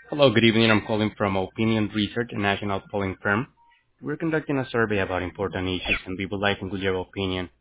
Hello, good evening. I'm calling from Opinion Research, a national polling firm. We're conducting a survey about important issues, and we would like to include your opinion.